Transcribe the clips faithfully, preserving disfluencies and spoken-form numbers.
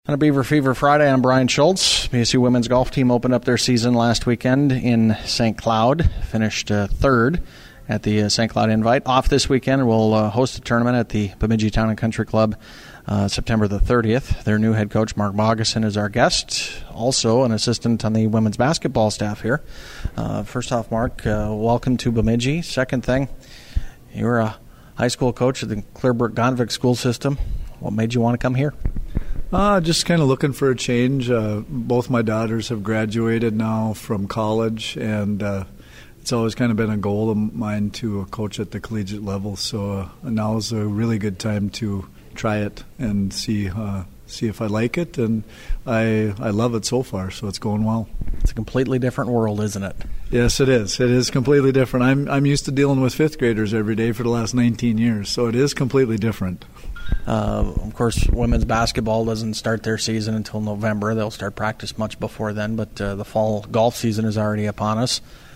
On a Beaver Fever Friday, I'm Brian Schultz. B S U women's golf team opened up their season last weekend in Saint Cloud, finished uh, third at the uh, Saint Cloud Invite. Off this weekend, we'll uh, host a tournament at the Bemidji Town and Country Club uh, September the thirtieth. Their new head coach, Mark Bogason, is our guest, also an assistant on the women's basketball staff here. Uh, first off, Mark, uh, welcome to Bemidji. Second thing, you were a high school coach at the Clearbrook-Gonvick school system. What made you want to come here? Uh, just kind of looking for a change. Uh, both my daughters have graduated now from college, and uh, it's always kind of been a goal of mine to coach at the collegiate level. So uh, now is a really good time to try it and see uh, see if I like it. And I I love it so far, so it's going well. It's a completely different world, isn't it? Yes, it is. It is completely different. I'm I'm used to dealing with fifth graders every day for the last nineteen years, so it is completely different. Uh, of course, women's basketball doesn't start their season until November. They'll start practice much before then, but uh, the fall golf season is already upon us.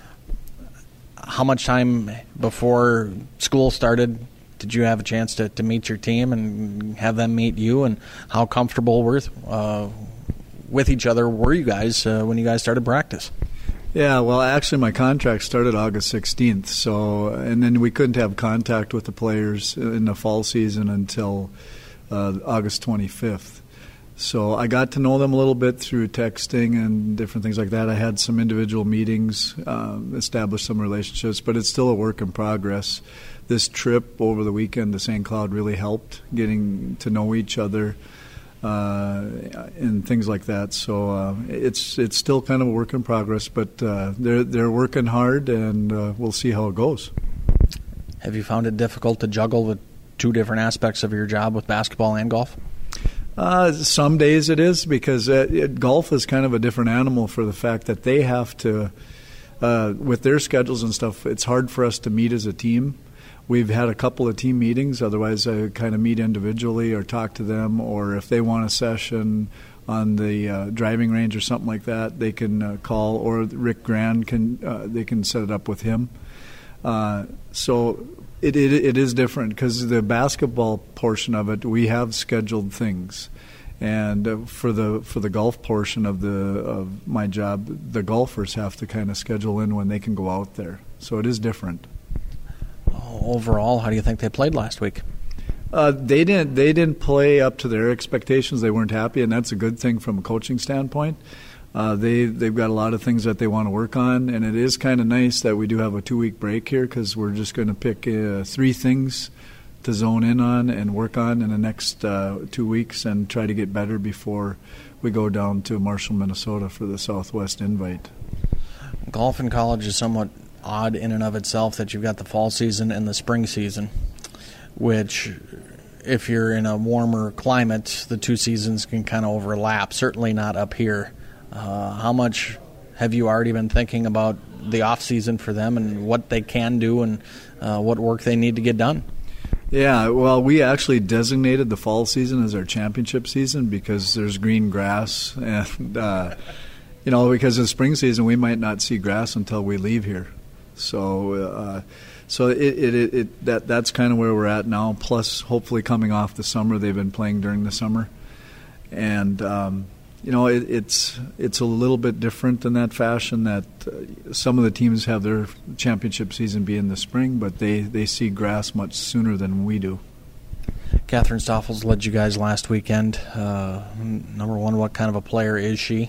How much time before school started did you have a chance to, to meet your team and have them meet you, and how comfortable were, uh, with each other were you guys uh, when you guys started practice? Yeah, well, actually, my contract started August sixteenth, so and then we couldn't have contact with the players in the fall season until uh, August twenty-fifth. So I got to know them a little bit through texting and different things like that. I had some individual meetings, uh, established some relationships, but it's still a work in progress. This trip over the weekend to Saint Cloud really helped getting to know each other. Uh, and things like that. So uh, it's it's still kind of a work in progress, but uh, they're they're working hard, and uh, we'll see how it goes. Have you found it difficult to juggle the two different aspects of your job with basketball and golf? Uh, some days it is, because uh, it, golf is kind of a different animal for the fact that they have to, uh, with their schedules and stuff, it's hard for us to meet as a team. We've had a couple of team meetings. Otherwise, I kind of meet individually or talk to them, or if they want a session on the uh, driving range or something like that, they can uh, call, or Rick Grand can uh, they can set it up with him. Uh, so it, it it is different, because the basketball portion of it, we have scheduled things, and uh, for the for the golf portion of the of my job, the golfers have to kind of schedule in when they can go out there. So it is different. Overall, how do you think they played last week? Uh, they didn't. They didn't play up to their expectations. They weren't happy, and that's a good thing from a coaching standpoint. Uh, they they've got a lot of things that they want to work on, and it is kind of nice that we do have a two week break here, because we're just going to pick uh, three things to zone in on and work on in the next uh, two weeks, and try to get better before we go down to Marshall, Minnesota, for the Southwest Invite. Golf in college is somewhat odd in and of itself, that you've got the fall season and the spring season, which, if you're in a warmer climate, the two seasons can kind of overlap, certainly not up here. Uh, how much have you already been thinking about the off season for them, and what they can do, and uh, what work they need to get done? Yeah, well, we actually designated the fall season as our championship season, because there's green grass, and uh, you know, because in the spring season we might not see grass until we leave here. So, uh, so it, it, it, it that that's kind of where we're at now. Plus, hopefully, coming off the summer, they've been playing during the summer, and um, you know, it, it's it's a little bit different in that fashion. That uh, some of the teams have their championship season be in the spring, but they, they see grass much sooner than we do. Catherine Stoffels led you guys last weekend. Uh, number one, what kind of a player is she,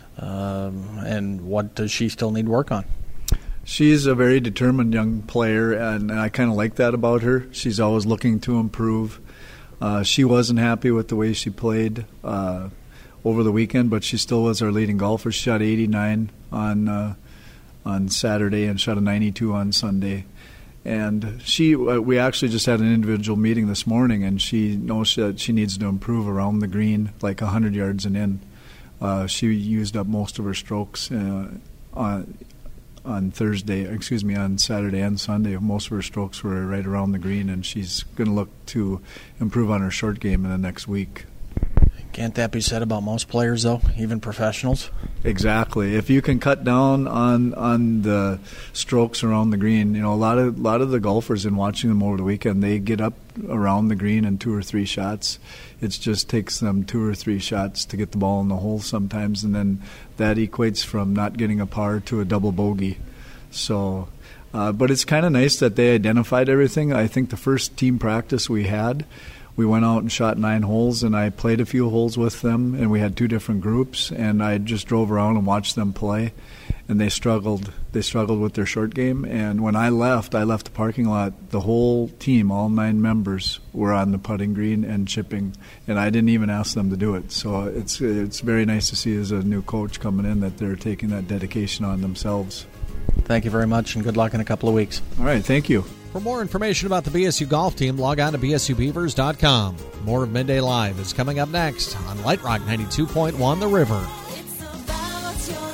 um, and what does she still need work on? She's a very determined young player, and I kind of like that about her. She's always looking to improve. Uh, she wasn't happy with the way she played uh, over the weekend, but she still was our leading golfer. She shot eighty-nine on uh, on Saturday and shot a ninety-two on Sunday. And she, uh, we actually just had an individual meeting this morning, and she knows that she needs to improve around the green, like one hundred yards and in. Uh, she used up most of her strokes uh, on. on Thursday, excuse me, on Saturday and Sunday. Most of her strokes were right around the green, and she's going to look to improve on her short game in the next week. Can't that be said about most players, though, even professionals? Exactly. If you can cut down on on the strokes around the green, you know, a lot of a lot of the golfers, in watching them over the weekend, they get up around the green in two or three shots. It just takes them two or three shots to get the ball in the hole sometimes, and then that equates from not getting a par to a double bogey. So, uh, but it's kind of nice that they identified everything. I think the first team practice we had, we went out and shot nine holes, and I played a few holes with them, and we had two different groups, and I just drove around and watched them play, and they struggled. They struggled with their short game, and when I left, I left the parking lot, the whole team, all nine members, were on the putting green and chipping, and I didn't even ask them to do it. So it's it's very nice to see as a new coach coming in that they're taking that dedication on themselves. Thank you very much, and good luck in a couple of weeks. All right, thank you. For more information about the B S U golf team, log on to b s u beavers dot com. More of Midday Live is coming up next on Light Rock ninety-two point one The River. It's about your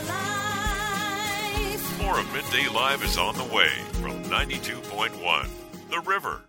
life. More of Midday Live is on the way from ninety-two point one The River.